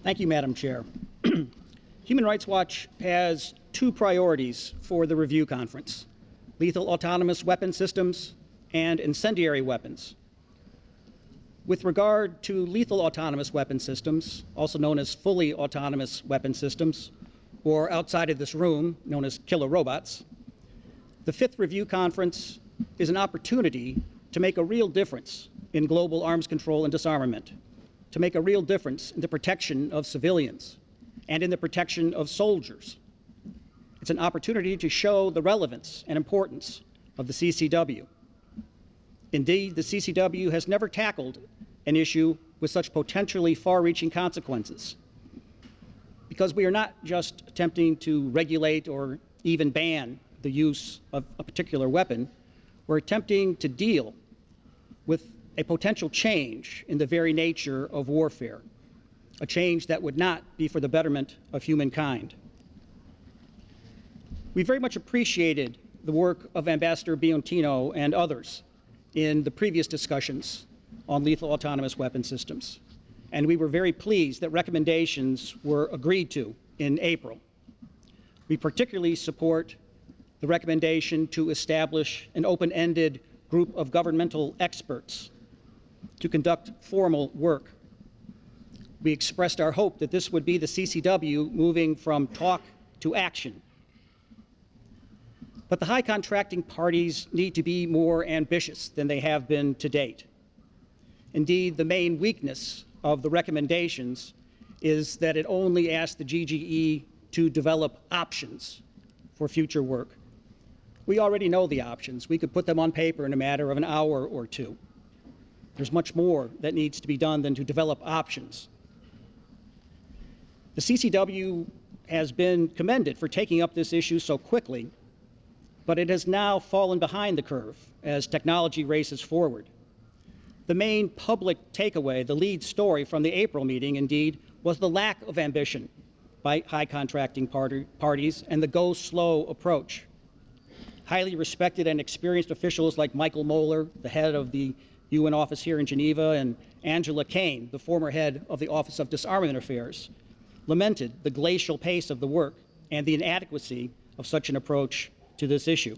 Thank you, Madam Chair. Human Rights Watch has two priorities for the review conference: lethal autonomous weapon systems and incendiary weapons. With regard to lethal autonomous weapon systems, also known as fully autonomous weapon systems, or outside of this room, known as killer robots, the fifth review conference is an opportunity to make a real difference in global arms control and disarmament, to make a real difference in the protection of civilians and in the protection of soldiers. It's an opportunity to show the relevance and importance of the CCW. Indeed, the CCW has never tackled an issue with such potentially far-reaching consequences, because we are not just attempting to regulate or even ban the use of a particular weapon. We're attempting to deal with a potential change in the very nature of warfare, a change that would not be for the betterment of humankind. We very much appreciated the work of Ambassador Biontino and others in the previous discussions on lethal autonomous weapon systems, and we were very pleased that recommendations were agreed to in April. We particularly support the recommendation to establish an open-ended group of governmental experts to conduct formal work. We expressed our hope that this would be the CCW moving from talk to action. But the high contracting parties need to be more ambitious than they have been to date. Indeed, the main weakness of the recommendations is that it only asks the GGE to develop options for future work. We already know the options. We could put them on paper in a matter of an hour or two. There's much more that needs to be done than to develop options. The CCW has been commended for taking up this issue so quickly, but it has now fallen behind the curve as technology races forward. The main public takeaway, the lead story from the April meeting, indeed, was the lack of ambition by high contracting parties and the go slow approach. Highly respected and experienced officials like Michael Moeller, the head of the UN office here in Geneva, and Angela Kane, the former head of the Office of Disarmament Affairs, lamented the glacial pace of the work and the inadequacy of such an approach to this issue.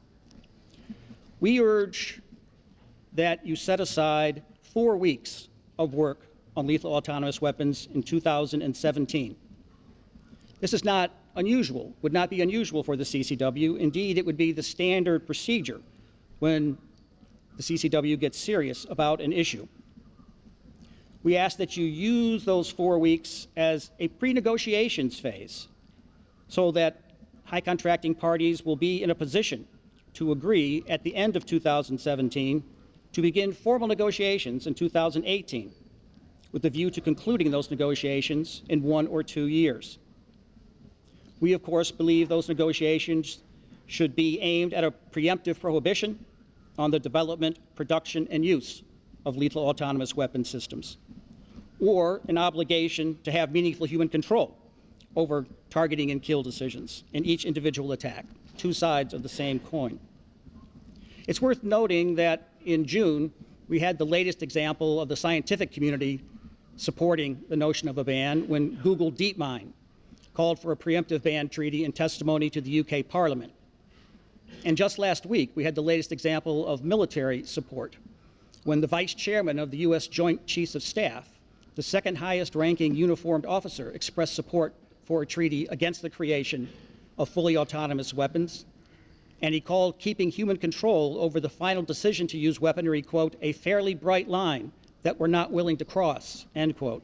We urge that you set aside 4 weeks of work on lethal autonomous weapons in 2017. This is not unusual, would not be unusual for the CCW. Indeed, it would be the standard procedure when the CCW gets serious about an issue. We ask that you use those 4 weeks as a pre-negotiations phase so that high contracting parties will be in a position to agree at the end of 2017 to begin formal negotiations in 2018, with the view to concluding those negotiations in 1 or 2 years. We, of course, believe those negotiations should be aimed at a preemptive prohibition on the development, production, and use of lethal autonomous weapon systems, or an obligation to have meaningful human control over targeting and kill decisions in each individual attack, two sides of the same coin. It's worth noting that in June, we had the latest example of the scientific community supporting the notion of a ban when Google DeepMind called for a preemptive ban treaty in testimony to the UK Parliament. And just last week, we had the latest example of military support when the Vice Chairman of the U.S. Joint Chiefs of Staff, the second highest ranking uniformed officer, expressed support for a treaty against the creation of fully autonomous weapons. And he called keeping human control over the final decision to use weaponry, quote, a fairly bright line that we're not willing to cross, end quote.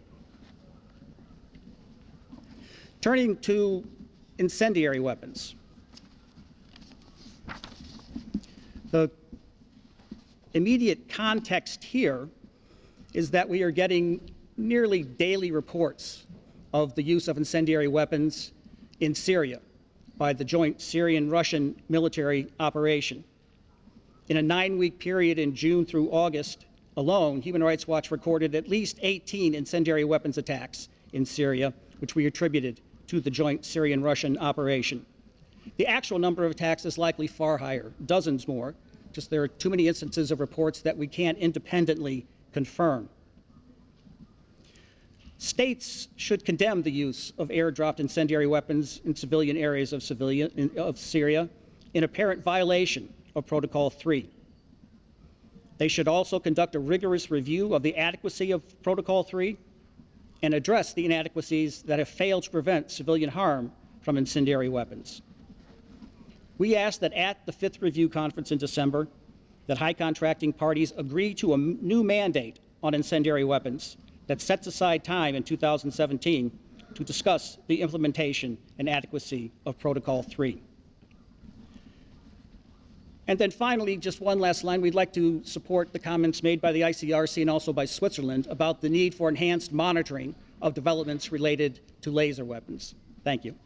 Turning to incendiary weapons. The immediate context here is that we are getting nearly daily reports of the use of incendiary weapons in Syria by the joint Syrian-Russian military operation. In a 9-week period in June through August alone, Human Rights Watch recorded at least 18 incendiary weapons attacks in Syria, which we attributed to the joint Syrian-Russian operation. The actual number of attacks is likely far higher, dozens more, just there are too many instances of reports that we can't independently confirm. States should condemn the use of airdropped incendiary weapons in civilian areas of Syria in apparent violation of Protocol 3. They should also conduct a rigorous review of the adequacy of Protocol 3 and address the inadequacies that have failed to prevent civilian harm from incendiary weapons. We ask that at the 5th Review Conference in December, that high contracting parties agree to a new mandate on incendiary weapons that sets aside time in 2017 to discuss the implementation and adequacy of Protocol 3. And then finally, just one last line, we'd like to support the comments made by the ICRC and also by Switzerland about the need for enhanced monitoring of developments related to laser weapons. Thank you.